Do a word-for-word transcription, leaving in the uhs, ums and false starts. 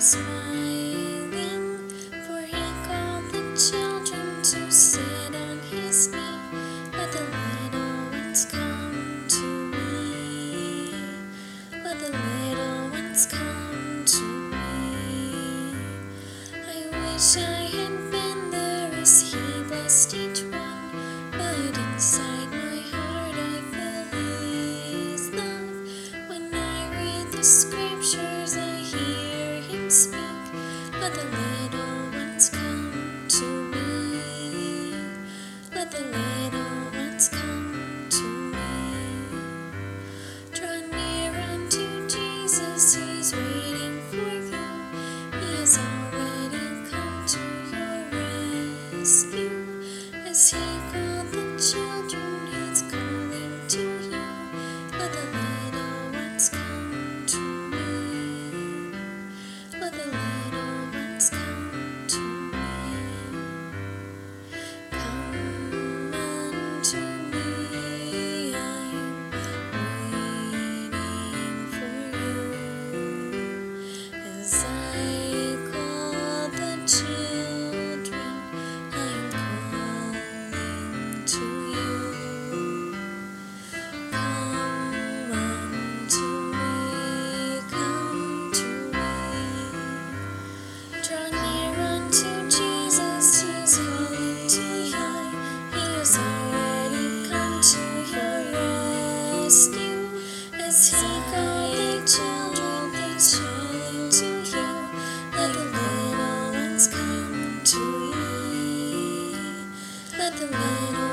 smiling, for he called the children to sit on his knee. Let the little ones come to me. Let the little ones come to me. I wish I had been there as he blessed each one, but inside my heart I feel his love. When I read the scriptures I hear him speak. Let the little ones come to me. Let the little ones come to me. Draw near unto Jesus, he's waiting for you. He has already come to your rescue. As he called the children, he's calling to you. Let the little ones come to me. Let the little ones come to me. Come unto me, I'm waiting for you. As I call the children, I'm calling to you. Come unto me, come to me. Draw near unto Jesus, he's calling to you. He has already come to your rescue. As he called the children, he's calling to you. Let the little ones come to me. Let the little